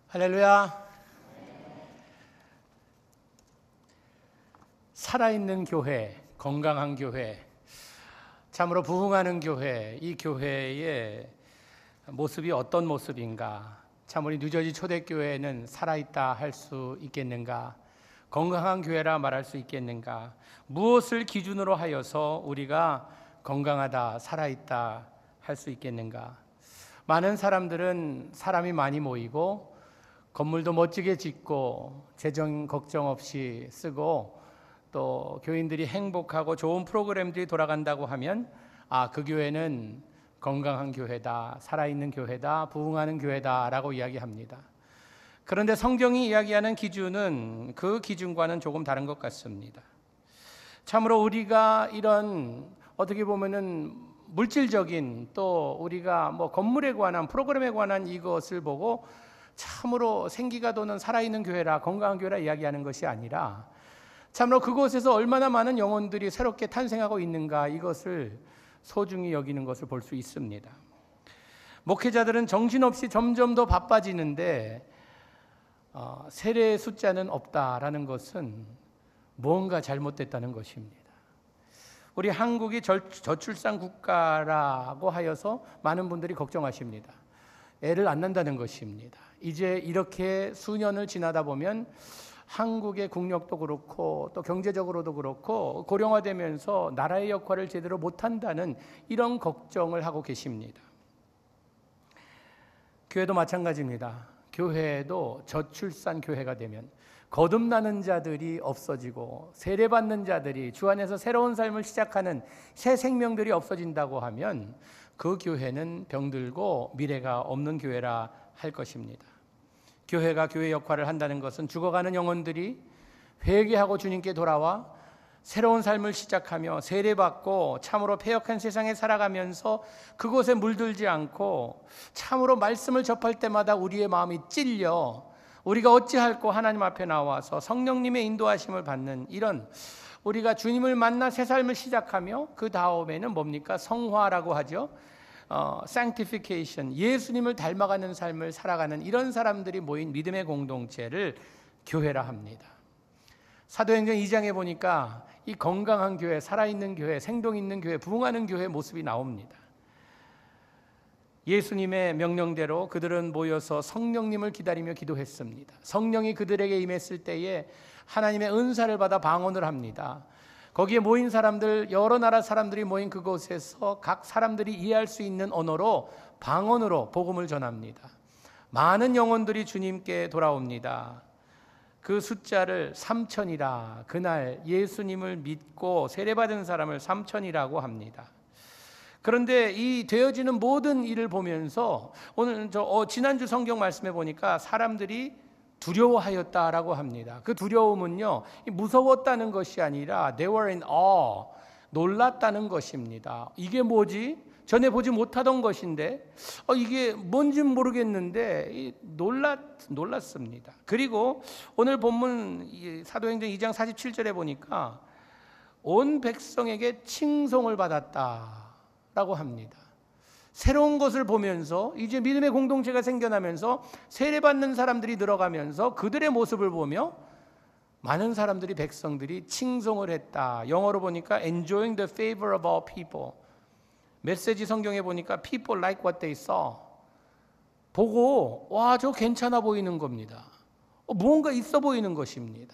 할렐루야. 살아있는 교회, 건강한 교회, 참으로 부흥하는 교회, 이 교회의 모습이 어떤 모습인가? 참 우리 뉴저지 초대교회는 살아있다 할 수 있겠는가? 건강한 교회라 말할 수 있겠는가? 무엇을 기준으로 하여서 우리가 건강하다, 살아있다 할 수 있겠는가? 많은 사람들은 사람이 많이 모이고 건물도 멋지게 짓고 재정 걱정 없이 쓰고 또 교인들이 행복하고 좋은 프로그램들이 돌아간다고 하면 그 교회는 건강한 교회다, 살아있는 교회다, 부흥하는 교회다라고 이야기합니다. 그런데 성경이 이야기하는 기준은 그 기준과는 조금 다른 것 같습니다. 참으로 우리가 이런 어떻게 보면은 물질적인 또 우리가 건물에 관한 프로그램에 관한 이것을 보고 참으로 생기가 도는 살아있는 교회라 건강한 교회라 이야기하는 것이 아니라 참으로 그곳에서 얼마나 많은 영혼들이 새롭게 탄생하고 있는가 이것을 소중히 여기는 것을 볼 수 있습니다. 목회자들은 정신없이 점점 더 바빠지는데 세례의 숫자는 없다라는 것은 뭔가 잘못됐다는 것입니다. 우리 한국이 저출산 국가라고 하여서 많은 분들이 걱정하십니다. 애를 안 낳는다는 것입니다. 이제 이렇게 수년을 지나다 보면 한국의 국력도 그렇고 또 경제적으로도 그렇고 고령화되면서 나라의 역할을 제대로 못한다는 이런 걱정을 하고 계십니다. 교회도 마찬가지입니다. 교회도 저출산 교회가 되면 거듭나는 자들이 없어지고 세례받는 자들이 주 안에서 새로운 삶을 시작하는 새 생명들이 없어진다고 하면 그 교회는 병들고 미래가 없는 교회라 할 것입니다. 교회가 교회 역할을 한다는 것은 죽어가는 영혼들이 회개하고 주님께 돌아와 새로운 삶을 시작하며 세례받고 참으로 패역한 세상에 살아가면서 그곳에 물들지 않고 참으로 말씀을 접할 때마다 우리의 마음이 찔려 우리가 어찌할꼬 하나님 앞에 나와서 성령님의 인도하심을 받는 이런 우리가 주님을 만나 새 삶을 시작하며 그 다음에는 뭡니까? 성화라고 하죠. sanctification, 예수님을 닮아가는 삶을 살아가는 이런 사람들이 모인 믿음의 공동체를 교회라 합니다. 사도행전 2장에 보니까 이 건강한 교회, 살아있는 교회, 생동 있는 교회, 부흥하는 교회의 모습이 나옵니다. 예수님의 명령대로 그들은 모여서 성령님을 기다리며 기도했습니다. 성령이 그들에게 임했을 때에 하나님의 은사를 받아 방언을 합니다. 거기에 모인 사람들, 여러 나라 사람들이 모인 그곳에서 각 사람들이 이해할 수 있는 언어로 방언으로 복음을 전합니다. 많은 영혼들이 주님께 돌아옵니다. 그 숫자를 3,000이라 그날 예수님을 믿고 세례받은 사람을 3,000이라고 합니다. 그런데 이 되어지는 모든 일을 보면서 오늘 지난주 성경 말씀에 보니까 사람들이 두려워하였다라고 합니다. 그 두려움은요, 무서웠다는 것이 아니라 they were in awe, 놀랐다는 것입니다. 이게 뭐지? 전에 보지 못하던 것인데 이게 뭔지는 모르겠는데 놀랐습니다. 그리고 오늘 본문 사도행전 2장 47절에 보니까 온 백성에게 칭송을 받았다라고 합니다. 새로운 것을 보면서 이제 믿음의 공동체가 생겨나면서 세례받는 사람들이 늘어가면서 그들의 모습을 보며 많은 사람들이 백성들이 칭송을 했다. 영어로 보니까 enjoying the favor of all people. 메시지 성경에 보니까 people like what they saw. 보고 저 괜찮아 보이는 겁니다. 무언가 있어 보이는 것입니다.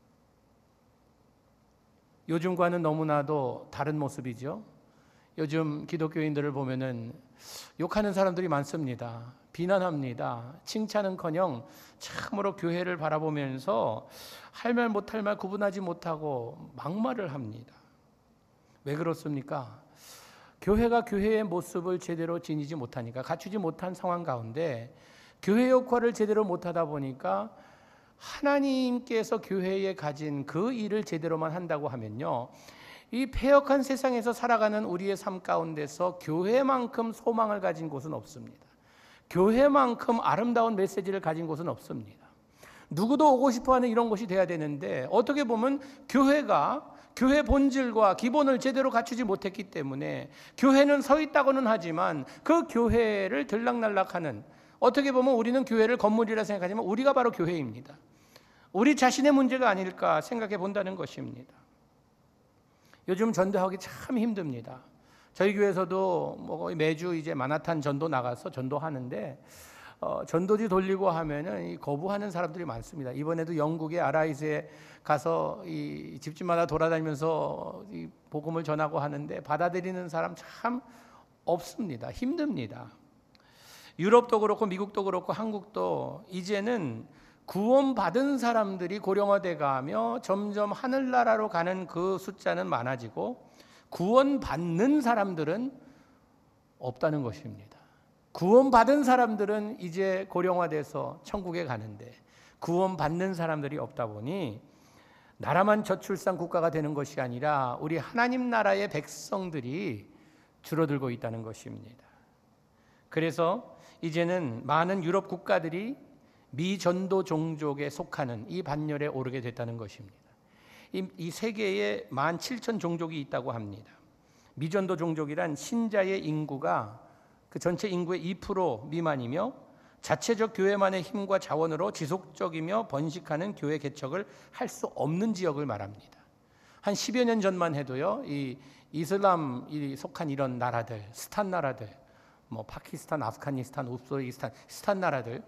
요즘과는 너무나도 다른 모습이죠. 요즘 기독교인들을 보면은 욕하는 사람들이 많습니다. 비난합니다. 칭찬은커녕 참으로 교회를 바라보면서 할 말 못할 말 구분하지 못하고 막말을 합니다. 왜 그렇습니까? 교회가 교회의 모습을 제대로 지니지 못하니까, 갖추지 못한 상황 가운데 교회 역할을 제대로 못하다 보니까 하나님께서 교회에 가진 그 일을 제대로만 한다고 하면요, 이 패역한 세상에서 살아가는 우리의 삶 가운데서 교회만큼 소망을 가진 곳은 없습니다. 교회만큼 아름다운 메시지를 가진 곳은 없습니다. 누구도 오고 싶어하는 이런 곳이 돼야 되는데 어떻게 보면 교회가 교회 본질과 기본을 제대로 갖추지 못했기 때문에 교회는 서 있다고는 하지만 그 교회를 들락날락하는 어떻게 보면 우리는 교회를 건물이라 생각하지만 우리가 바로 교회입니다. 우리 자신의 문제가 아닐까 생각해 본다는 것입니다. 요즘 전도하기 참 힘듭니다. 저희 교회에서도 뭐 매주 이제 마나탄 전도 나가서 전도하는데 전도지 돌리고 하면은 거부하는 사람들이 많습니다. 이번에도 영국의 아라이즈에 가서 이 집집마다 돌아다니면서 이 복음을 전하고 하는데 받아들이는 사람 참 없습니다. 힘듭니다. 유럽도 그렇고 미국도 그렇고 한국도 이제는 구원받은 사람들이 고령화돼 가며 점점 하늘나라로 가는 그 숫자는 많아지고 구원받는 사람들은 없다는 것입니다. 구원받은 사람들은 이제 고령화돼서 천국에 가는데 구원받는 사람들이 없다 보니 나라만 저출산 국가가 되는 것이 아니라 우리 하나님 나라의 백성들이 줄어들고 있다는 것입니다. 그래서 이제는 많은 유럽 국가들이 미전도 종족에 속하는 이 반열에 오르게 됐다는 것입니다. 이 세계에 17,000 종족이 있다고 합니다. 미전도 종족이란 신자의 인구가 그 전체 인구의 2% 미만이며 자체적 교회만의 힘과 자원으로 지속적이며 번식하는 교회 개척을 할 수 없는 지역을 말합니다. 한 10여 년 전만 해도요, 이 이슬람이 속한 이런 나라들, 스탄 나라들, 뭐 파키스탄, 아프가니스탄, 우즈베키스탄, 스탄 나라들,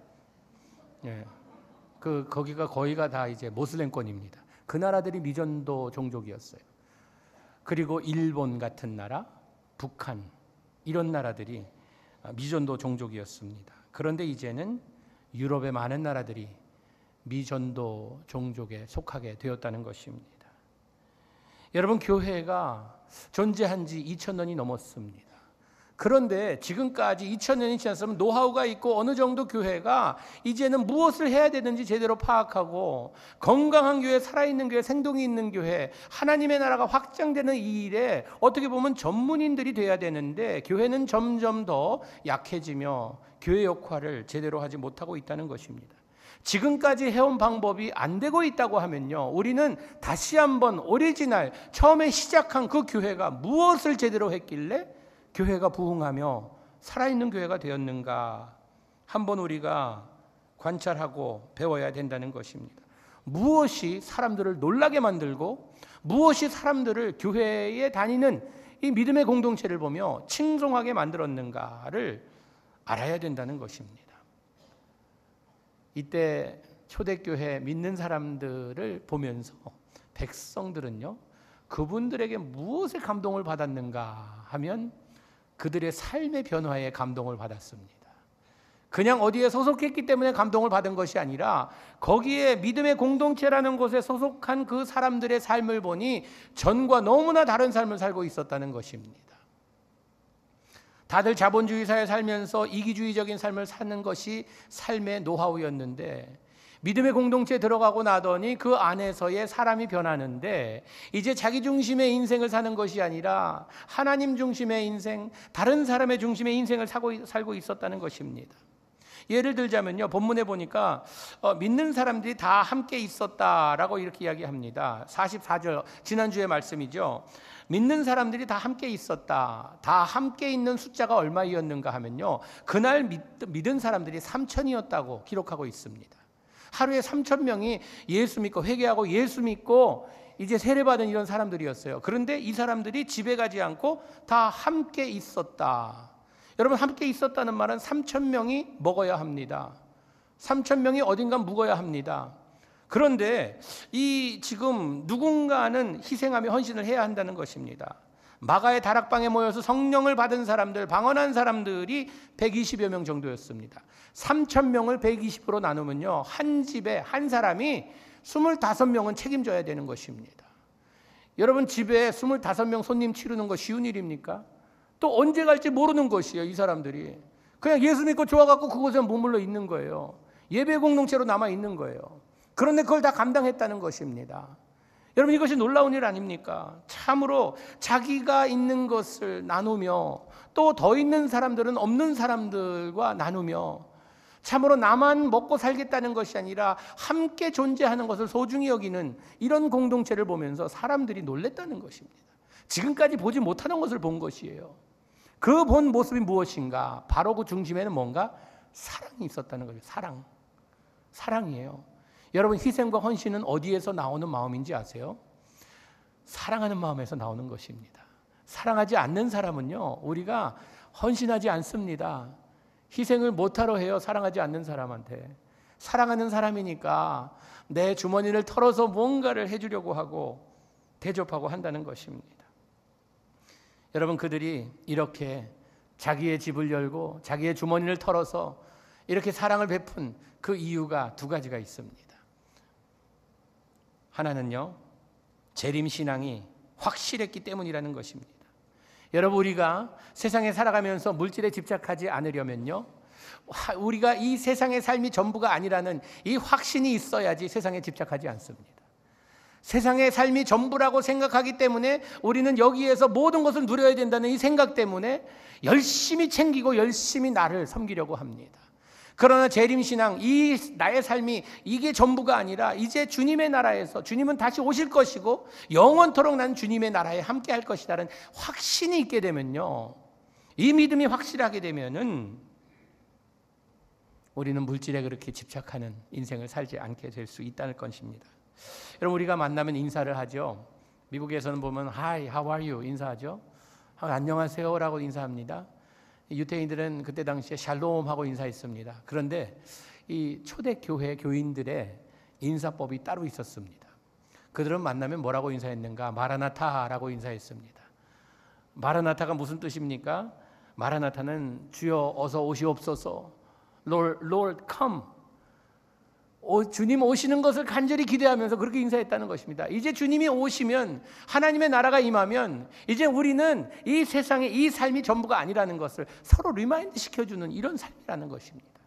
거기가 거의가 다 이제 모슬렘권입니다. 그 나라들이 미전도 종족이었어요. 그리고 일본 같은 나라, 북한 이런 나라들이 미전도 종족이었습니다. 그런데 이제는 유럽의 많은 나라들이 미전도 종족에 속하게 되었다는 것입니다. 여러분, 교회가 존재한 지 2000년이 넘었습니다. 그런데 지금까지 2000년이 지났으면 노하우가 있고 어느 정도 교회가 이제는 무엇을 해야 되는지 제대로 파악하고 건강한 교회, 살아있는 교회, 생동이 있는 교회, 하나님의 나라가 확장되는 이 일에 어떻게 보면 전문인들이 돼야 되는데 교회는 점점 더 약해지며 교회 역할을 제대로 하지 못하고 있다는 것입니다. 지금까지 해온 방법이 안 되고 있다고 하면요, 우리는 다시 한번 오리지널 처음에 시작한 그 교회가 무엇을 제대로 했길래 교회가 부흥하며 살아있는 교회가 되었는가 한번 우리가 관찰하고 배워야 된다는 것입니다. 무엇이 사람들을 놀라게 만들고 무엇이 사람들을 교회에 다니는 이 믿음의 공동체를 보며 칭송하게 만들었는가를 알아야 된다는 것입니다. 이때 초대교회 믿는 사람들을 보면서 백성들은요, 그분들에게 무엇에 감동을 받았는가 하면 그들의 삶의 변화에 감동을 받았습니다. 그냥 어디에 소속했기 때문에 감동을 받은 것이 아니라 거기에 믿음의 공동체라는 곳에 소속한 그 사람들의 삶을 보니 전과 너무나 다른 삶을 살고 있었다는 것입니다. 다들 자본주의 사회에 살면서 이기주의적인 삶을 사는 것이 삶의 노하우였는데 믿음의 공동체에 들어가고 나더니 그 안에서의 사람이 변하는데 이제 자기 중심의 인생을 사는 것이 아니라 하나님 중심의 인생, 다른 사람의 중심의 인생을 살고 있었다는 것입니다. 예를 들자면요, 본문에 보니까 믿는 사람들이 다 함께 있었다라고 이렇게 이야기합니다. 44절, 지난주의 말씀이죠. 믿는 사람들이 다 함께 있었다. 다 함께 있는 숫자가 얼마였는가 하면요, 그날 믿은 사람들이 3,000이었다고 기록하고 있습니다. 하루에 3,000명이 예수 믿고 회개하고 예수 믿고 이제 세례받은 이런 사람들이었어요. 그런데 이 사람들이 집에 가지 않고 다 함께 있었다. 여러분, 함께 있었다는 말은 3,000명이 먹어야 합니다. 3,000명이 어딘가 묵어야 합니다. 그런데 이 지금 누군가는 희생하며 헌신을 해야 한다는 것입니다. 마가의 다락방에 모여서 성령을 받은 사람들, 방언한 사람들이 120여 명 정도였습니다. 3,000명을 120으로 나누면요, 한 집에 한 사람이 25명은 책임져야 되는 것입니다. 여러분, 집에 25명 손님 치르는 거 쉬운 일입니까? 또 언제 갈지 모르는 것이에요. 이 사람들이 그냥 예수 믿고 좋아갖고 그곳에 머물러 있는 거예요. 예배 공동체로 남아 있는 거예요. 그런데 그걸 다 감당했다는 것입니다. 여러분, 이것이 놀라운 일 아닙니까? 참으로 자기가 있는 것을 나누며 또 더 있는 사람들은 없는 사람들과 나누며 참으로 나만 먹고 살겠다는 것이 아니라 함께 존재하는 것을 소중히 여기는 이런 공동체를 보면서 사람들이 놀랬다는 것입니다. 지금까지 보지 못하는 것을 본 것이에요. 그 본 모습이 무엇인가? 바로 그 중심에는 뭔가 사랑이 있었다는 거예요. 사랑이에요. 여러분, 희생과 헌신은 어디에서 나오는 마음인지 아세요? 사랑하는 마음에서 나오는 것입니다. 사랑하지 않는 사람은요, 우리가 헌신하지 않습니다. 희생을 못하러 해요. 사랑하지 않는 사람한테. 사랑하는 사람이니까 내 주머니를 털어서 뭔가를 해주려고 하고 대접하고 한다는 것입니다. 여러분, 그들이 이렇게 자기의 집을 열고 자기의 주머니를 털어서 이렇게 사랑을 베푼 그 이유가 두 가지가 있습니다. 하나는요, 재림신앙이 확실했기 때문이라는 것입니다. 여러분, 우리가 세상에 살아가면서 물질에 집착하지 않으려면요, 우리가 이 세상의 삶이 전부가 아니라는 이 확신이 있어야지 세상에 집착하지 않습니다. 세상의 삶이 전부라고 생각하기 때문에 우리는 여기에서 모든 것을 누려야 된다는 이 생각 때문에 열심히 챙기고 열심히 나를 섬기려고 합니다. 그러나 재림신앙, 이 나의 삶이 이게 전부가 아니라 이제 주님의 나라에서 주님은 다시 오실 것이고 영원토록 난 주님의 나라에 함께 할 것이라는 확신이 있게 되면요, 이 믿음이 확실하게 되면은 우리는 물질에 그렇게 집착하는 인생을 살지 않게 될 수 있다는 것입니다. 여러분, 우리가 만나면 인사를 하죠. 미국에서는 보면 Hi, how are you? 인사하죠. 안녕하세요라고 인사합니다. 유태인들은 그때 당시에 샬롬하고 인사했습니다. 그런데 이 초대교회 교인들의 인사법이 따로 있었습니다. 그들은 만나면 뭐라고 인사했는가? 마라나타라고 인사했습니다. 마라나타가 무슨 뜻입니까? 마라나타는 주여 어서 오시옵소서. Lord come. 주님 오시는 것을 간절히 기대하면서 그렇게 인사했다는 것입니다. 이제 주님이 오시면, 하나님의 나라가 임하면 이제 우리는 이 세상의 이 삶이 전부가 아니라는 것을 서로 리마인드 시켜주는 이런 삶이라는 것입니다.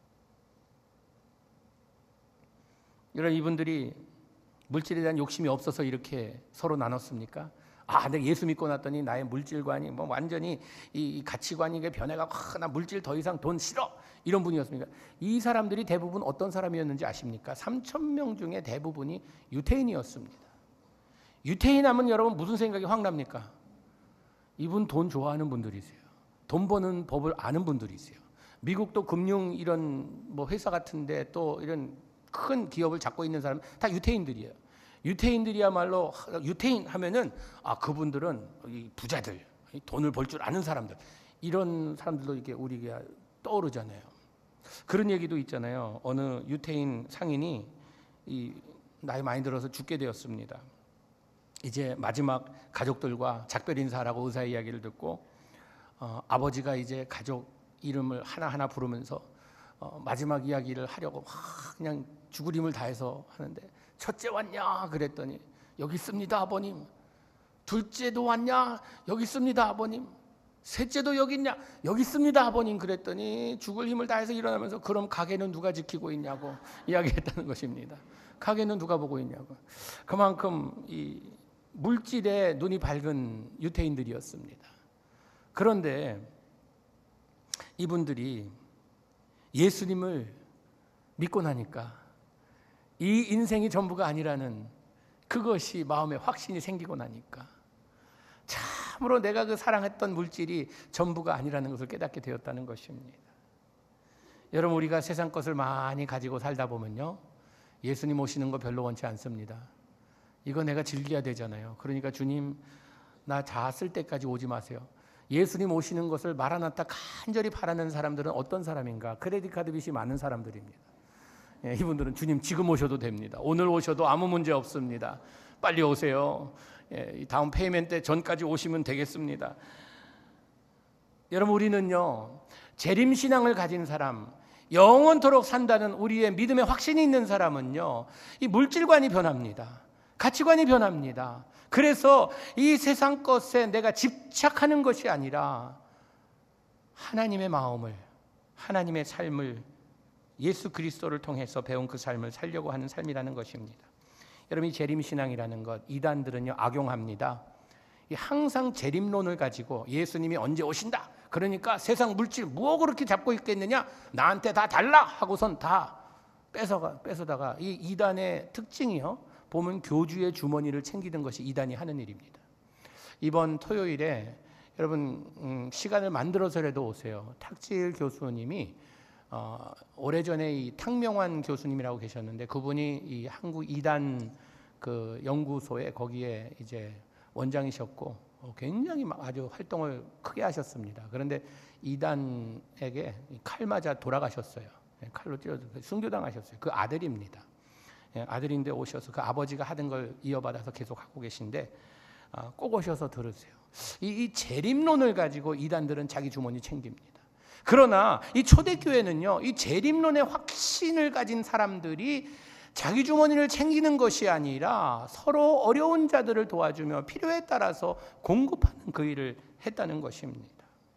여러분, 이분들이 물질에 대한 욕심이 없어서 이렇게 서로 나눴습니까? 내가 예수 믿고 났더니 나의 물질관이 완전히 이 가치관이 변해가고 나 물질 더 이상 돈 싫어, 이런 분이었습니까? 이 사람들이 대부분 어떤 사람이었는지 아십니까? 3,000명 중에 대부분이 유태인이었습니다. 유태인 하면 여러분 무슨 생각이 확 납니까? 이분 돈 좋아하는 분들이세요. 돈 버는 법을 아는 분들이세요. 미국도 금융 이런 회사 같은데 또 이런 큰 기업을 잡고 있는 사람 다 유태인들이에요. 유태인들이야말로, 유태인 하면은 그분들은 부자들, 돈을 벌 줄 아는 사람들, 이런 사람들도 이렇게 우리가 떠오르잖아요. 그런 얘기도 있잖아요. 어느 유태인 상인이 나이 많이 들어서 죽게 되었습니다. 이제 마지막 가족들과 작별 인사라고 의사의 이야기를 듣고 아버지가 이제 가족 이름을 하나하나 부르면서 마지막 이야기를 하려고 그냥 죽을 힘을 다해서 하는데, 첫째 왔냐? 그랬더니 여기 있습니다 아버님. 둘째도 왔냐? 여기 있습니다 아버님. 셋째도 여기 있냐? 여기 있습니다 아버님. 그랬더니 죽을 힘을 다해서 일어나면서, 그럼 가게는 누가 지키고 있냐고 이야기했다는 것입니다. 가게는 누가 보고 있냐고. 그만큼 이 물질에 눈이 밝은 유태인들이었습니다. 그런데 이분들이 예수님을 믿고 나니까 이 인생이 전부가 아니라는 그것이 마음에 확신이 생기고 나니까 참으로 내가 그 사랑했던 물질이 전부가 아니라는 것을 깨닫게 되었다는 것입니다. 여러분, 우리가 세상 것을 많이 가지고 살다 보면요, 예수님 오시는 거 별로 원치 않습니다. 이거 내가 즐겨야 되잖아요. 그러니까 주님 나 다 쓸 때까지 오지 마세요. 예수님 오시는 것을 마라나타 간절히 바라는 사람들은 어떤 사람인가? 크레딧 카드 빚이 많은 사람들입니다. 이분들은 주님 지금 오셔도 됩니다. 오늘 오셔도 아무 문제 없습니다. 빨리 오세요. 다음 페이멘트 전까지 오시면 되겠습니다. 여러분, 우리는요, 재림신앙을 가진 사람, 영원토록 산다는 우리의 믿음의 확신이 있는 사람은요, 이 물질관이 변합니다. 가치관이 변합니다. 그래서 이 세상 것에 내가 집착하는 것이 아니라 하나님의 마음을, 하나님의 삶을, 예수 그리스도를 통해서 배운 그 삶을 살려고 하는 삶이라는 것입니다. 여러분, 이 재림신앙이라는 것, 이단들은요 악용합니다. 항상 재림론을 가지고 예수님이 언제 오신다, 그러니까 세상 물질 뭐 그렇게 잡고 있겠느냐, 나한테 다 달라 하고선 다 뺏어다가, 이 이단의 특징이요, 보면 교주의 주머니를 챙기는 것이 이단이 하는 일입니다. 이번 토요일에 여러분 시간을 만들어서라도 오세요. 탁지일 교수님이 오래전에 이 탕명환 교수님이라고 계셨는데 그분이 이 한국 이단 그 연구소에 거기에 이제 원장이셨고 굉장히 아주 활동을 크게 하셨습니다. 그런데 이단에게 칼 맞아 돌아가셨어요. 칼로 찔러서 순교당하셨어요. 그 아들입니다. 아들인데 오셔서 그 아버지가 하던 걸 이어받아서 계속 하고 계신데 꼭 오셔서 들으세요. 이 재림론을 가지고 이단들은 자기 주머니 챙깁니다. 그러나 이 초대교회는요, 이 재림론의 확신을 가진 사람들이 자기 주머니를 챙기는 것이 아니라 서로 어려운 자들을 도와주며 필요에 따라서 공급하는 그 일을 했다는 것입니다.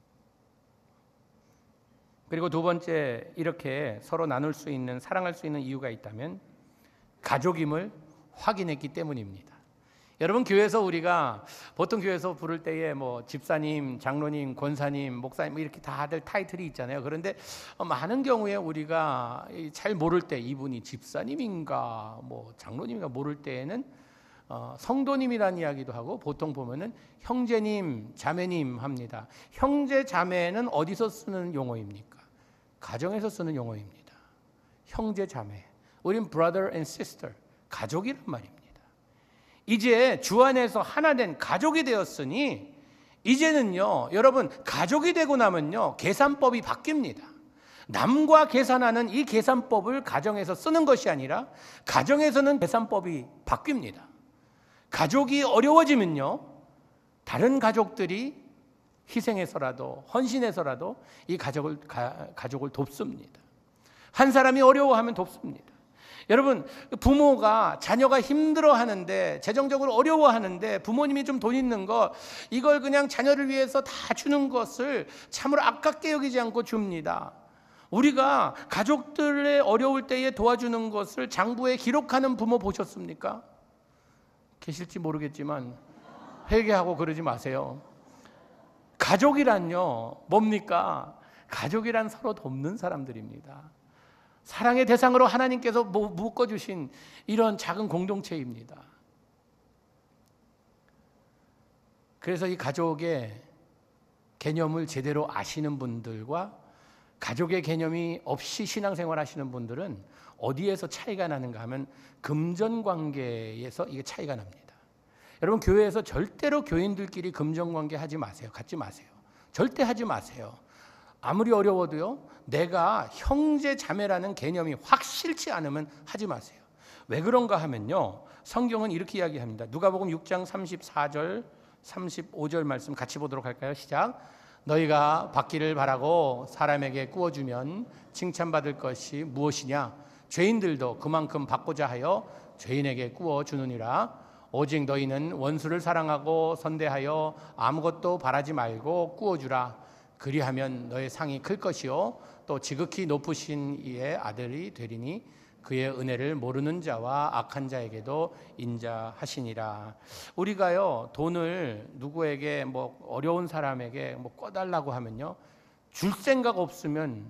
그리고 두 번째, 이렇게 서로 나눌 수 있는, 사랑할 수 있는 이유가 있다면 가족임을 확인했기 때문입니다. 여러분, 교회에서 우리가 보통 교회에서 부를 때에 뭐 집사님, 장로님, 권사님, 목사님 이렇게 다들 타이틀이 있잖아요. 그런데 많은 경우에 우리가 잘 모를 때 이분이 집사님인가 뭐 장로님인가 모를 때에는 성도님이라는 이야기도 하고 보통 보면은 형제님, 자매님 합니다. 형제, 자매는 어디서 쓰는 용어입니까? 가정에서 쓰는 용어입니다. 형제, 자매. 우린 brother and sister, 가족이란 말입니다. 이제 주 안에서 하나 된 가족이 되었으니 이제는요, 여러분, 가족이 되고 나면요, 계산법이 바뀝니다. 남과 계산하는 이 계산법을 가정에서 쓰는 것이 아니라 가정에서는 계산법이 바뀝니다. 가족이 어려워지면요, 다른 가족들이 희생해서라도 헌신해서라도 이 가족을 돕습니다. 한 사람이 어려워하면 돕습니다. 여러분, 부모가 자녀가 힘들어하는데 재정적으로 어려워하는데 부모님이 좀 돈 있는 거 이걸 그냥 자녀를 위해서 다 주는 것을 참으로 아깝게 여기지 않고 줍니다. 우리가 가족들의 어려울 때에 도와주는 것을 장부에 기록하는 부모 보셨습니까? 계실지 모르겠지만 회개하고 그러지 마세요. 가족이란요, 뭡니까? 가족이란 서로 돕는 사람들입니다. 사랑의 대상으로 하나님께서 묶어주신 이런 작은 공동체입니다. 그래서 이 가족의 개념을 제대로 아시는 분들과 가족의 개념이 없이 신앙생활 하시는 분들은 어디에서 차이가 나는가 하면 금전관계에서 이게 차이가 납니다. 여러분, 교회에서 절대로 교인들끼리 금전관계 하지 마세요. 갖지 마세요. 절대 하지 마세요. 아무리 어려워도요, 내가 형제 자매라는 개념이 확 싫지 않으면 하지 마세요. 왜 그런가 하면요, 성경은 이렇게 이야기합니다. 누가복음 6장 34절 35절 말씀 같이 보도록 할까요? 시작. 너희가 받기를 바라고 사람에게 구워주면 칭찬받을 것이 무엇이냐? 죄인들도 그만큼 받고자 하여 죄인에게 구워주느니라. 오직 너희는 원수를 사랑하고 선대하여 아무것도 바라지 말고 구워주라. 그리하면 너의 상이 클 것이요 또 지극히 높으신 이의 아들이 되리니 그의 은혜를 모르는 자와 악한 자에게도 인자하시니라. 우리가요, 돈을 누구에게 뭐 어려운 사람에게 뭐 꿔달라고 하면요, 줄 생각 없으면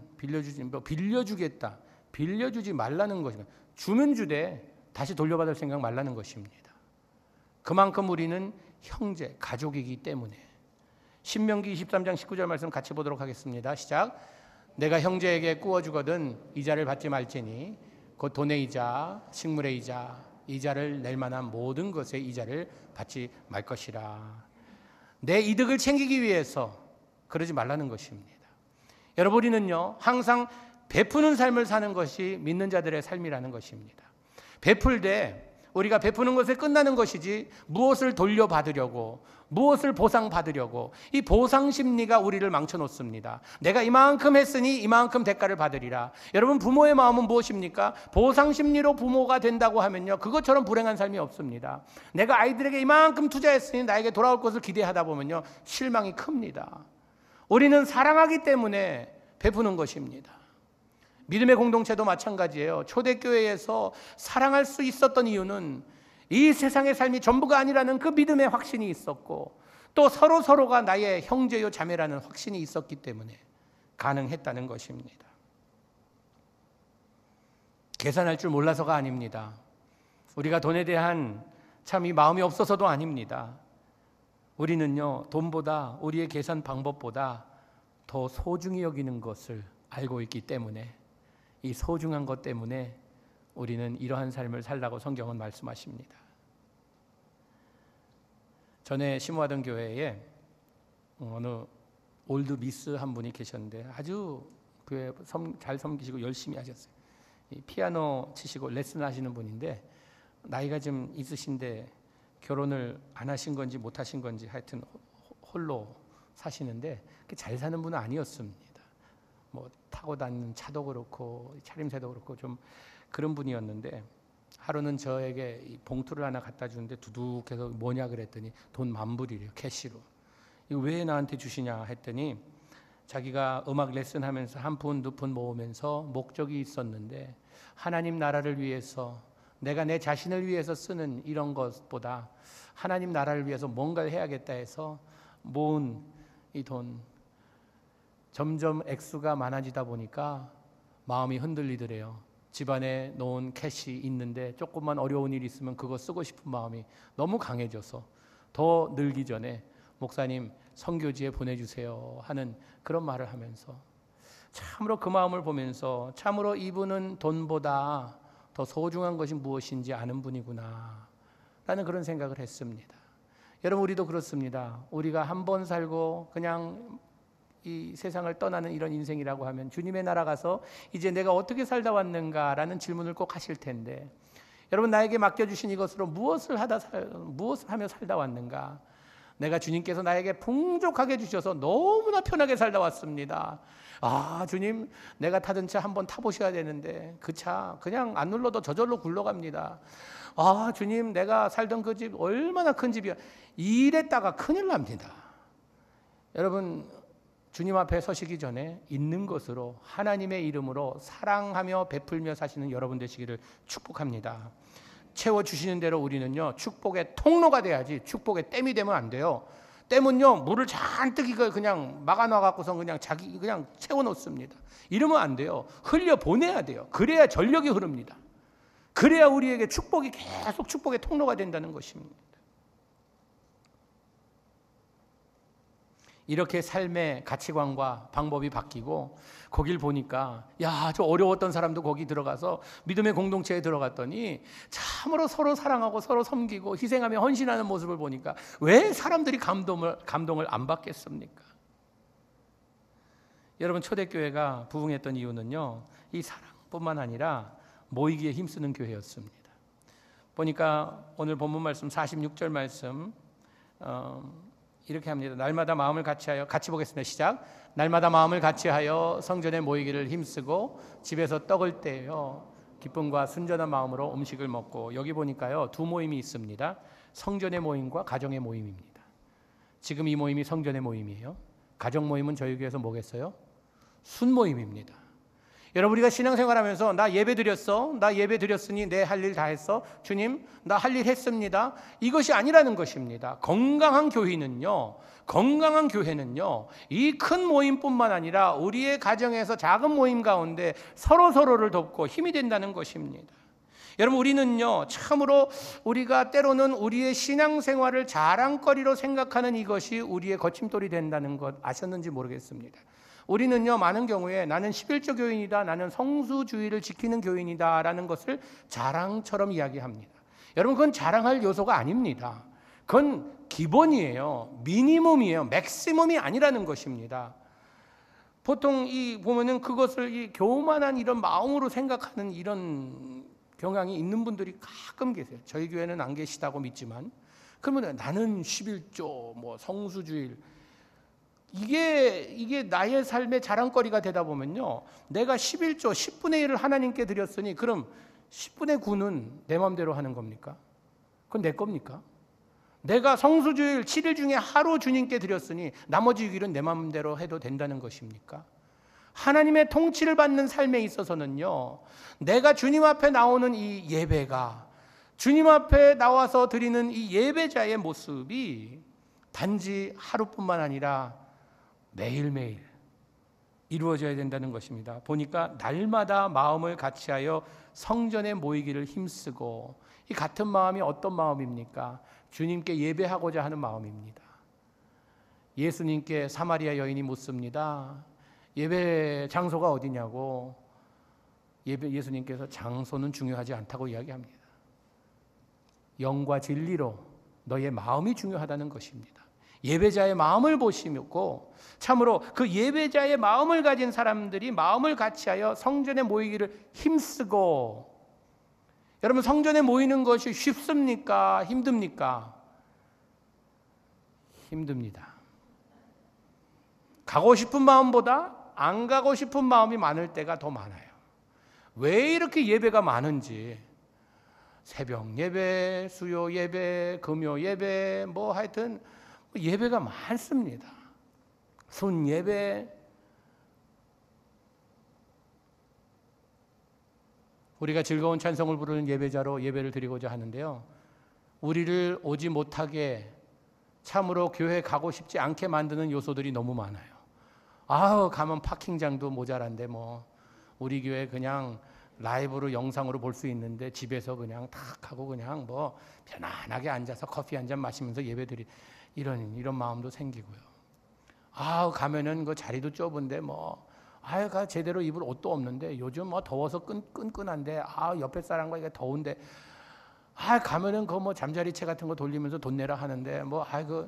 빌려주겠다, 빌려주지 말라는 것입니다. 주면 주되 다시 돌려받을 생각 말라는 것입니다. 그만큼 우리는 형제, 가족이기 때문에. 신명기 23장 19절 말씀 같이 보도록 하겠습니다. 시작. 내가 형제에게 구워주거든 이자를 받지 말지니 곧 돈의 이자, 식물의 이자, 이자를 낼 만한 모든 것의 이자를 받지 말 것이라. 내 이득을 챙기기 위해서 그러지 말라는 것입니다. 여러분, 우리는요, 항상 베푸는 삶을 사는 것이 믿는 자들의 삶이라는 것입니다. 베풀되 우리가 베푸는 것에 끝나는 것이지 무엇을 돌려받으려고, 무엇을 보상받으려고 이 보상 심리가 우리를 망쳐놓습니다. 내가 이만큼 했으니 이만큼 대가를 받으리라. 여러분, 부모의 마음은 무엇입니까? 보상 심리로 부모가 된다고 하면요, 그것처럼 불행한 삶이 없습니다. 내가 아이들에게 이만큼 투자했으니 나에게 돌아올 것을 기대하다 보면요, 실망이 큽니다. 우리는 사랑하기 때문에 베푸는 것입니다. 믿음의 공동체도 마찬가지예요. 초대교회에서 사랑할 수 있었던 이유는 이 세상의 삶이 전부가 아니라는 그 믿음의 확신이 있었고, 또 서로가 나의 형제요 자매라는 확신이 있었기 때문에 가능했다는 것입니다. 계산할 줄 몰라서가 아닙니다. 우리가 돈에 대한 참 이 마음이 없어서도 아닙니다. 우리는요, 돈보다, 우리의 계산 방법보다 더 소중히 여기는 것을 알고 있기 때문에 이 소중한 것 때문에 우리는 이러한 삶을 살라고 성경은 말씀하십니다. 전에 심호하던 교회에 어느 올드 미스 한 분이 계셨는데 아주 교회 잘 섬기시고 열심히 하셨어요. 피아노 치시고 레슨 하시는 분인데 나이가 좀 있으신데 결혼을 안 하신 건지 못 하신 건지 하여튼 홀로 사시는데 잘 사는 분은 아니었습니다. 뭐 타고 다니는 차도 그렇고 차림새도 그렇고 좀 그런 분이었는데 하루는 저에게 이 봉투를 하나 갖다 주는데 두둑해서 뭐냐 그랬더니 돈 10,000불이래요. 캐시로. 이거 왜 나한테 주시냐 했더니 자기가 음악 레슨 하면서 한 푼, 두 푼 모으면서 목적이 있었는데 하나님 나라를 위해서 내가 내 자신을 위해서 쓰는 이런 것보다 하나님 나라를 위해서 뭔가를 해야겠다 해서 모은 이 돈 점점 액수가 많아지다 보니까 마음이 흔들리더래요. 집안에 놓은 캐시 있는데 조금만 어려운 일 있으면 그거 쓰고 싶은 마음이 너무 강해져서 더 늘기 전에 목사님 선교지에 보내주세요 하는 그런 말을 하면서 참으로 그 마음을 보면서 참으로 이분은 돈보다 더 소중한 것이 무엇인지 아는 분이구나 라는 그런 생각을 했습니다. 여러분 우리도 그렇습니다. 우리가 한 번 살고 그냥 이 세상을 떠나는 이런 인생이라고 하면 주님의 나라 가서 이제 내가 어떻게 살다 왔는가라는 질문을 꼭 하실 텐데 여러분 나에게 맡겨주신 이것으로 무엇을 하며 살다 왔는가? 내가 주님께서 나에게 풍족하게 주셔서 너무나 편하게 살다 왔습니다. 아 주님 내가 타던 차 한번 타보셔야 되는데 그 차 그냥 안 눌러도 저절로 굴러갑니다. 아 주님 내가 살던 그 집 얼마나 큰 집이야. 이랬다가 큰일 납니다. 여러분 주님 앞에 서시기 전에 있는 것으로 하나님의 이름으로 사랑하며 베풀며 사시는 여러분 되시기를 축복합니다. 채워주시는 대로 우리는요 축복의 통로가 돼야지 축복의 댐이 되면 안 돼요. 댐은요 물을 잔뜩 이거 그냥 막아놔갖고서 그냥 자기 그냥 채워놓습니다. 이러면 안 돼요. 흘려보내야 돼요. 그래야 전력이 흐릅니다. 그래야 우리에게 축복이 계속 축복의 통로가 된다는 것입니다. 이렇게 삶의 가치관과 방법이 바뀌고 거길 보니까 야, 저 어려웠던 사람도 거기 들어가서 믿음의 공동체에 들어갔더니 참으로 서로 사랑하고 서로 섬기고 희생하며 헌신하는 모습을 보니까 왜 사람들이 감동을 안 받겠습니까? 여러분 초대교회가 부흥했던 이유는요 이 사랑뿐만 아니라 모이기에 힘쓰는 교회였습니다. 보니까 오늘 본문 말씀 46절 말씀 이렇게 합니다. 날마다 마음을 같이하여 같이 보겠습니다. 시작. 날마다 마음을 같이하여 성전에 모이기를 힘쓰고 집에서 떡을 떼어 기쁨과 순전한 마음으로 음식을 먹고 여기 보니까요 두 모임이 있습니다. 성전의 모임과 가정의 모임입니다. 지금 이 모임이 성전의 모임이에요. 가정 모임은 저희 교회에서 뭐겠어요? 순모임입니다. 여러분 우리가 신앙생활하면서 나 예배 드렸어. 나 예배 드렸으니 내 할 일 다 했어. 주님 나 할 일 했습니다. 이것이 아니라는 것입니다. 건강한 교회는요 이 큰 모임뿐만 아니라 우리의 가정에서 작은 모임 가운데 서로서로를 돕고 힘이 된다는 것입니다. 여러분 우리는요 참으로 우리가 때로는 우리의 신앙생활을 자랑거리로 생각하는 이것이 우리의 거침돌이 된다는 것 아셨는지 모르겠습니다. 우리는요 많은 경우에 나는 11조 교인이다, 나는 성수주의를 지키는 교인이다 라는 것을 자랑처럼 이야기합니다. 여러분 그건 자랑할 요소가 아닙니다. 그건 기본이에요. 미니멈이에요. 맥시멈이 아니라는 것입니다. 보통 보면은 그것을 이 교만한 이런 마음으로 생각하는 이런 경향이 있는 분들이 가끔 계세요. 저희 교회는 안 계시다고 믿지만 그러면 나는 11조 뭐 성수주의 이게 나의 삶의 자랑거리가 되다 보면요 내가 11조 10분의 1을 하나님께 드렸으니 그럼 10분의 9는 내 마음대로 하는 겁니까? 그건 내 겁니까? 내가 성수주일 7일 중에 하루 주님께 드렸으니 나머지 6일은 내 마음대로 해도 된다는 것입니까? 하나님의 통치를 받는 삶에 있어서는요 내가 주님 앞에 나오는 이 예배가 주님 앞에 나와서 드리는 이 예배자의 모습이 단지 하루뿐만 아니라 매일매일 이루어져야 된다는 것입니다. 보니까 날마다 마음을 같이하여 성전에 모이기를 힘쓰고 이 같은 마음이 어떤 마음입니까? 주님께 예배하고자 하는 마음입니다. 예수님께 사마리아 여인이 묻습니다. 예배 장소가 어디냐고. 예수님께서 장소는 중요하지 않다고 이야기합니다. 영과 진리로 너의 마음이 중요하다는 것입니다. 예배자의 마음을 보시고 참으로 그 예배자의 마음을 가진 사람들이 마음을 같이하여 성전에 모이기를 힘쓰고, 여러분 성전에 모이는 것이 쉽습니까? 힘듭니까? 힘듭니다. 가고 싶은 마음보다 안 가고 싶은 마음이 많을 때가 더 많아요. 왜 이렇게 예배가 많은지, 새벽 예배, 수요 예배, 금요 예배, 뭐 하여튼 예배가 많습니다. 순 예배. 우리가 즐거운 찬송을 부르는 예배자로 예배를 드리고자 하는데요, 우리를 오지 못하게 참으로 교회 가고 싶지 않게 만드는 요소들이 너무 많아요. 가면 파킹장도 모자란데 뭐 우리 교회 그냥 라이브로 영상으로 볼 수 있는데 집에서 그냥 탁 하고 그냥 뭐 편안하게 앉아서 커피 한 잔 마시면서 예배드리, 이런 마음도 생기고요. 가면은 그 자리도 좁은데 뭐 가 제대로 입을 옷도 없는데 요즘 뭐 더워서 끈끈한데 옆에 사람과 이게 더운데 가면은 그 뭐 잠자리채 같은 거 돌리면서 돈 내라 하는데 뭐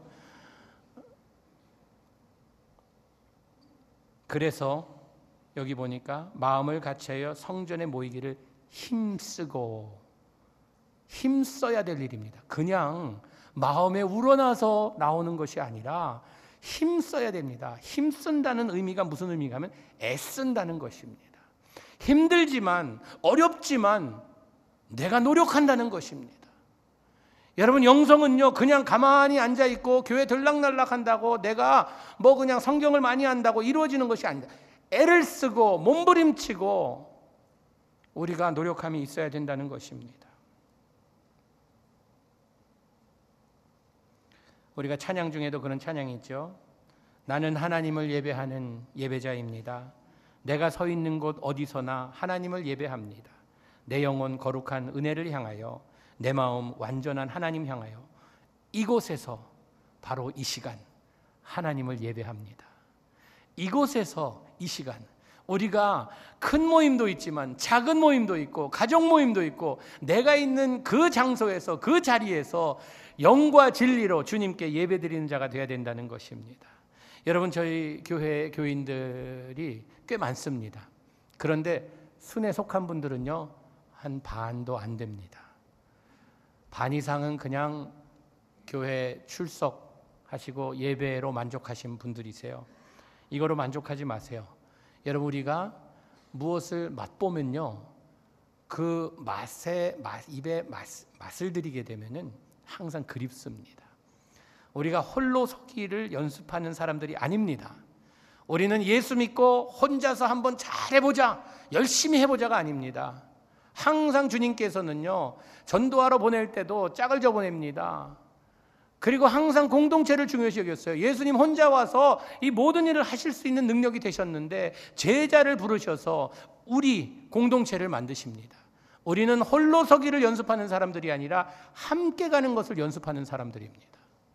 그래서 여기 보니까 마음을 같이하여 성전에 모이기를 힘써야 될 일입니다. 그냥 마음에 우러나서 나오는 것이 아니라 힘써야 됩니다. 힘쓴다는 의미가 무슨 의미가 하면 애쓴다는 것입니다. 힘들지만 어렵지만 내가 노력한다는 것입니다. 여러분 영성은요, 그냥 가만히 앉아있고 교회 들락날락 한다고 내가 뭐 그냥 성경을 많이 한다고 이루어지는 것이 아니다. 애를 쓰고 몸부림치고 우리가 노력함이 있어야 된다는 것입니다. 우리가 찬양 중에도 그런 찬양이 있죠. 나는 하나님을 예배하는 예배자입니다. 내가 서 있는 곳 어디서나 하나님을 예배합니다. 내 영혼 거룩한 은혜를 향하여, 내 마음 완전한 하나님 향하여 이곳에서 바로 이 시간 하나님을 예배합니다. 이곳에서 이 시간, 우리가 큰 모임도 있지만 작은 모임도 있고 가족 모임도 있고 내가 있는 그 장소에서 그 자리에서 영과 진리로 주님께 예배드리는 자가 되어야 된다는 것입니다. 여러분 저희 교회 교인들이 꽤 많습니다. 그런데 순에 속한 분들은요 한 반도 안 됩니다. 반 이상은 그냥 교회 출석하시고 예배로 만족하신 분들이세요. 이거로 만족하지 마세요. 여러분 우리가 무엇을 맛보면요 그 입에 맛을 들이게 되면은 항상 그립습니다. 우리가 홀로 서기를 연습하는 사람들이 아닙니다. 우리는 예수 믿고 혼자서 한번 잘해보자, 열심히 해보자가 아닙니다. 항상 주님께서는요 전도하러 보낼 때도 짝을 져 보냅니다. 그리고 항상 공동체를 중요시 여겼어요. 예수님 혼자 와서 이 모든 일을 하실 수 있는 능력이 되셨는데 제자를 부르셔서 우리 공동체를 만드십니다. 우리는 홀로 서기를 연습하는 사람들이 아니라 함께 가는 것을 연습하는 사람들입니다.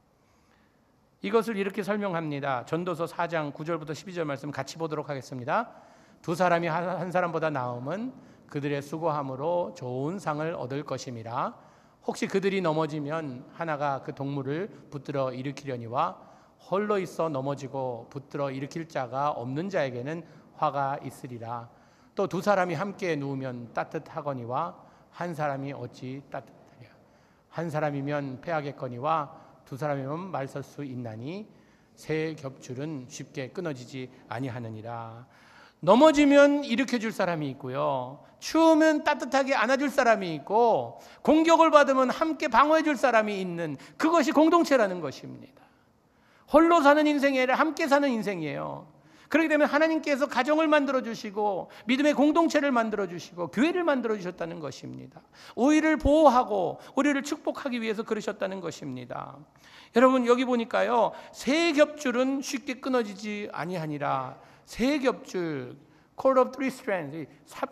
이것을 이렇게 설명합니다. 전도서 4장 9절부터 12절 말씀 같이 보도록 하겠습니다. 두 사람이 한 사람보다 나음은 그들의 수고함으로 좋은 상을 얻을 것임이라. 혹시 그들이 넘어지면 하나가 그 동물을 붙들어 일으키려니와 홀로 있어 넘어지고 붙들어 일으킬 자가 없는 자에게는 화가 있으리라. 또 두 사람이 함께 누우면 따뜻하거니와 한 사람이 어찌 따뜻하랴. 한 사람이면 패하겠거니와 두 사람이면 말설 수 있나니 새 겹줄은 쉽게 끊어지지 아니하느니라. 넘어지면 일으켜줄 사람이 있고요, 추우면 따뜻하게 안아줄 사람이 있고, 공격을 받으면 함께 방어해줄 사람이 있는, 그것이 공동체라는 것입니다. 홀로 사는 인생이 아니라 함께 사는 인생이에요. 그렇기 때문에 하나님께서 가정을 만들어주시고 믿음의 공동체를 만들어주시고 교회를 만들어주셨다는 것입니다. 우리를 보호하고 우리를 축복하기 위해서 그러셨다는 것입니다. 여러분 여기 보니까요, 세 겹줄은 쉽게 끊어지지 아니하니라. 세 겹줄, cord of three strands,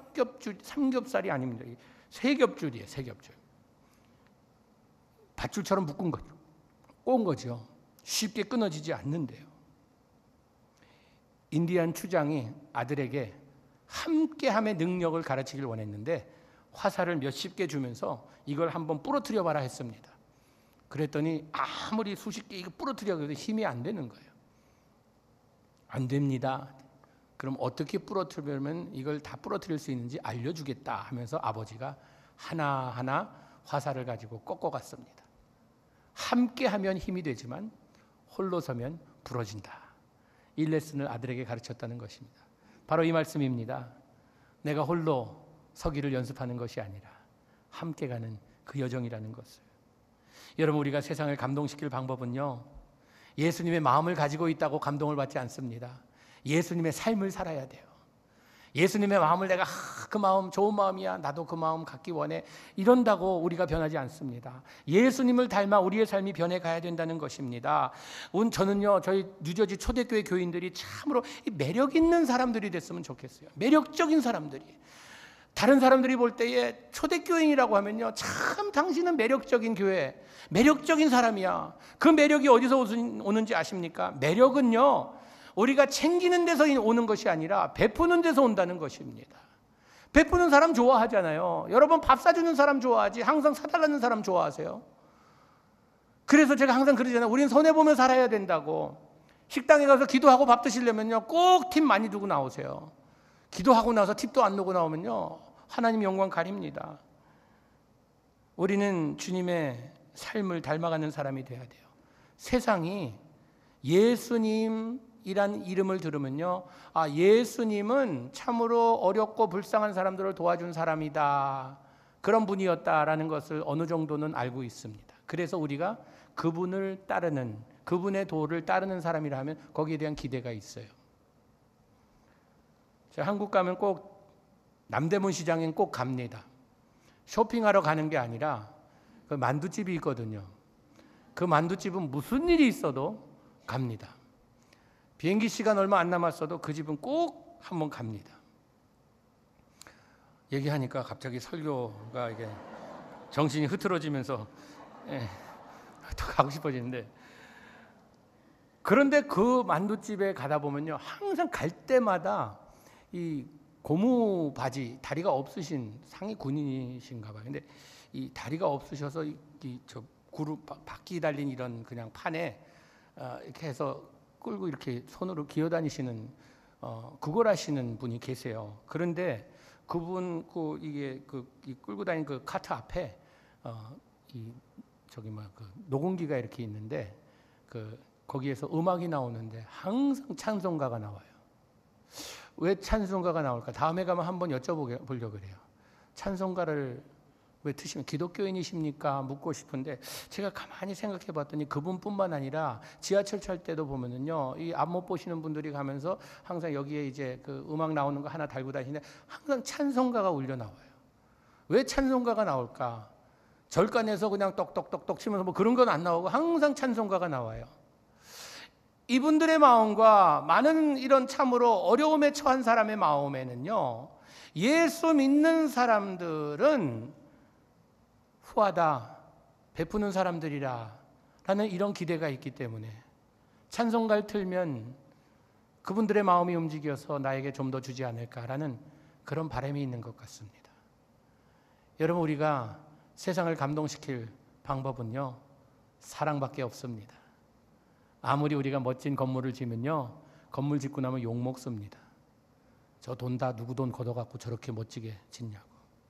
삼겹살이 아닙니다. 세 겹줄이에요. 세 겹줄. 밧줄처럼 묶은 거죠. 꼬은 거죠. 쉽게 끊어지지 않는데요. 인디안 추장이 아들에게 함께함의 능력을 가르치길 원했는데 화살을 몇십 개 주면서 이걸 한번 부러뜨려 봐라 했습니다. 그랬더니 아무리 수십 개 이거 부러뜨려 그래도 힘이 안 되는 거예요. 안 됩니다. 그럼 어떻게 부러뜨리면 이걸 다 부러뜨릴 수 있는지 알려주겠다 하면서 아버지가 하나하나 화살을 가지고 꺾어갔습니다. 함께하면 힘이 되지만 홀로 서면 부러진다. 이 레슨을 아들에게 가르쳤다는 것입니다. 바로 이 말씀입니다. 내가 홀로 서기를 연습하는 것이 아니라 함께 가는 그 여정이라는 것을. 여러분, 우리가 세상을 감동시킬 방법은요, 예수님의 마음을 가지고 있다고 감동을 받지 않습니다. 예수님의 삶을 살아야 돼요. 예수님의 마음을 내가 그 마음 좋은 마음이야, 나도 그 마음 갖기 원해, 이런다고 우리가 변하지 않습니다. 예수님을 닮아 우리의 삶이 변해가야 된다는 것입니다. 저는요, 저희 뉴저지 초대교회 교인들이 참으로 매력 있는 사람들이 됐으면 좋겠어요. 매력적인 사람들이. 다른 사람들이 볼 때에 초대교인이라고 하면요, 참 당신은 매력적인 교회, 매력적인 사람이야. 그 매력이 어디서 오는지 아십니까? 매력은요, 우리가 챙기는 데서 오는 것이 아니라 베푸는 데서 온다는 것입니다. 베푸는 사람 좋아하잖아요. 여러분, 밥 사주는 사람 좋아하지 항상 사달라는 사람 좋아하세요? 그래서 제가 항상 그러잖아요. 우리는 손해보며 살아야 된다고. 식당에 가서 기도하고 밥 드시려면요, 꼭 팁 많이 두고 나오세요. 기도하고 나서 팁도 안 놓고 나오면요, 하나님 영광 가립니다. 우리는 주님의 삶을 닮아가는 사람이 돼야 돼요. 세상이 예수님이란 이름을 들으면요, 아, 예수님은 참으로 어렵고 불쌍한 사람들을 도와준 사람이다, 그런 분이었다라는 것을 어느 정도는 알고 있습니다. 그래서 우리가 그분을 따르는, 그분의 도를 따르는 사람이라 하면 거기에 대한 기대가 있어요. 제가 한국 가면 꼭 남대문 시장엔 꼭 갑니다. 쇼핑하러 가는 게 아니라 그 만두집이 있거든요. 그 만두집은 무슨 일이 있어도 갑니다. 비행기 시간 얼마 안 남았어도 그 집은 꼭 한번 갑니다. 얘기하니까 갑자기 설교가 이게 정신이 흐트러지면서 또 가고 싶어지는데, 그런데 그 만두집에 가다 보면요, 항상 갈 때마다 이 고무 바지, 다리가 없으신, 상위 군인이신가 봐요. 근데 이 다리가 없으셔서 저 그룹 바퀴 달린 이런 그냥 판에 이렇게 해서 끌고 이렇게 손으로 기어다니시는 그걸 하시는 분이 계세요. 그런데 그분 이게 이 끌고 다니는 그 카트 앞에 그 녹음기가 이렇게 있는데 거기에서 음악이 나오는데 항상 찬송가가 나와요. 왜 찬송가가 나올까? 다음에 가면 한번 여쭤보려고 그래요. 찬송가를 왜 트시면 기독교인이십니까? 묻고 싶은데, 제가 가만히 생각해 봤더니 그분뿐만 아니라 지하철 탈 때도 보면은요, 이 앞 못 보시는 분들이 가면서 항상 여기에 이제 그 음악 나오는 거 하나 달고 다니는데 항상 찬송가가 울려 나와요. 왜 찬송가가 나올까? 절간에서 그냥 똑똑똑똑 치면서 뭐 그런 건 안 나오고 항상 찬송가가 나와요. 이분들의 마음과 많은 이런 참으로 어려움에 처한 사람의 마음에는요, 예수 믿는 사람들은 후하다, 베푸는 사람들이라 라는 이런 기대가 있기 때문에 찬송가를 틀면 그분들의 마음이 움직여서 나에게 좀 더 주지 않을까라는 그런 바람이 있는 것 같습니다. 여러분, 우리가 세상을 감동시킬 방법은요, 사랑밖에 없습니다. 아무리 우리가 멋진 건물을 지면요, 건물 짓고 나면 욕 먹습니다. 저 돈 다 누구 돈 걷어갖고 저렇게 멋지게 짓냐고.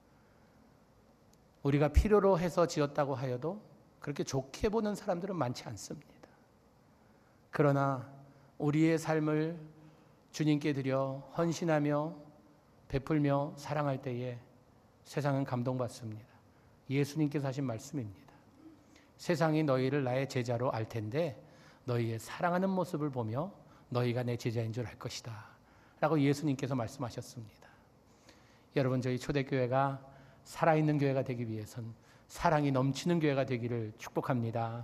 우리가 필요로 해서 지었다고 하여도 그렇게 좋게 보는 사람들은 많지 않습니다. 그러나 우리의 삶을 주님께 드려 헌신하며 베풀며 사랑할 때에 세상은 감동받습니다. 예수님께서 하신 말씀입니다. 세상이 너희를 나의 제자로 알 텐데 너희의 사랑하는 모습을 보며 너희가 내 제자인 줄 알 것이다 라고 예수님께서 말씀하셨습니다. 여러분, 저희 초대교회가 살아있는 교회가 되기 위해선 사랑이 넘치는 교회가 되기를 축복합니다.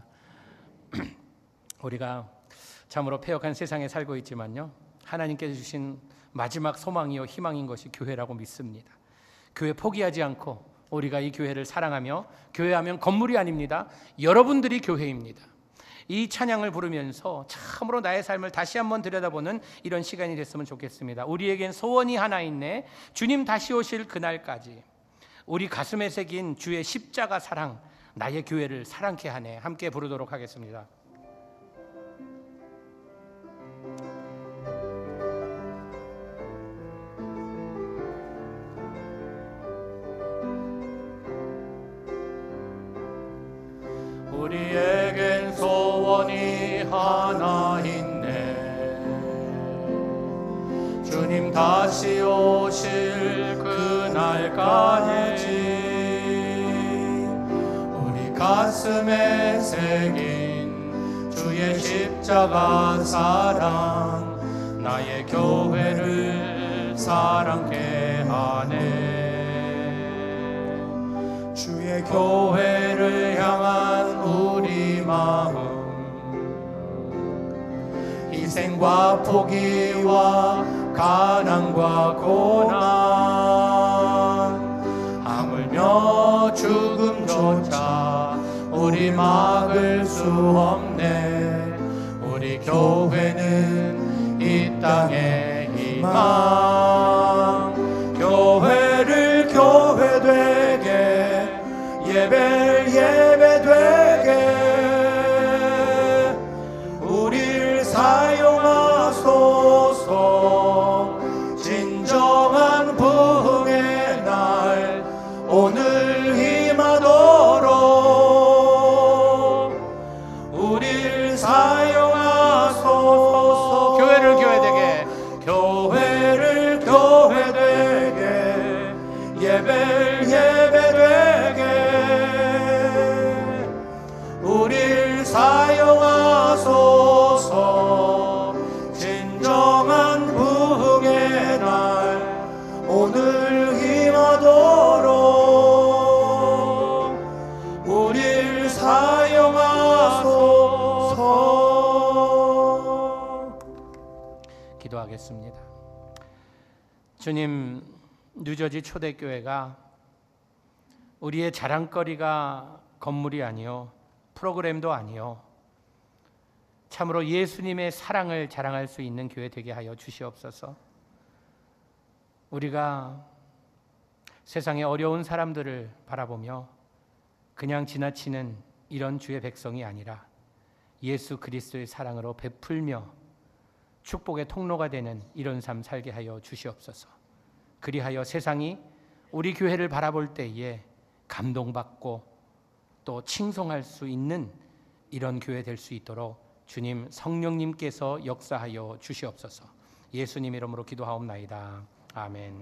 우리가 참으로 패역한 세상에 살고 있지만요, 하나님께서 주신 마지막 소망이요 희망인 것이 교회라고 믿습니다. 교회 포기하지 않고 우리가 이 교회를 사랑하며, 교회하면 건물이 아닙니다. 여러분들이 교회입니다. 이 찬양을 부르면서 참으로 나의 삶을 다시 한번 들여다보는 이런 시간이 됐으면 좋겠습니다. 우리에겐 소원이 하나 있네. 주님 다시 오실 그날까지 우리 가슴에 새긴 주의 십자가 사랑, 나의 교회를 사랑케 하네. 함께 부르도록 하겠습니다. 우리에겐 소원이 하나 있네. 주님 다시 오실 그날까지 우리 가슴에 새긴 주의 십자가 사랑, 나의 교회를 사랑케 하네. 주의 교회를 향한 우리 마음, 희생과 포기와 가난과 고난, 하물며 죽음조차 우리 막을 수 없네. 우리 교회는 이 땅의 희망, 교회를 교회되게, 예배를 예배되게 우릴 사용하소서. 진정한 부흥의 날 오늘 임하도록 우릴 사용하소서. 교회를 교회되게, 교회를 교회되게, 예배를 예배되게 우릴 사용하소서. 진정한 부흥의 날 오늘 임하도록 우릴 사용하소서. 기도하겠습니다. 주님, 뉴저지 초대교회가 우리의 자랑거리가 건물이 아니요, 프로그램도 아니요, 참으로 예수님의 사랑을 자랑할 수 있는 교회 되게 하여 주시옵소서. 우리가 세상의 어려운 사람들을 바라보며 그냥 지나치는 이런 주의 백성이 아니라 예수 그리스도의 사랑으로 베풀며 축복의 통로가 되는 이런 삶 살게 하여 주시옵소서. 그리하여 세상이 우리 교회를 바라볼 때에 감동받고 또 칭송할 수 있는 이런 교회 될 수 있도록 주님 성령님께서 역사하여 주시옵소서. 예수님 이름으로 기도하옵나이다. 아멘.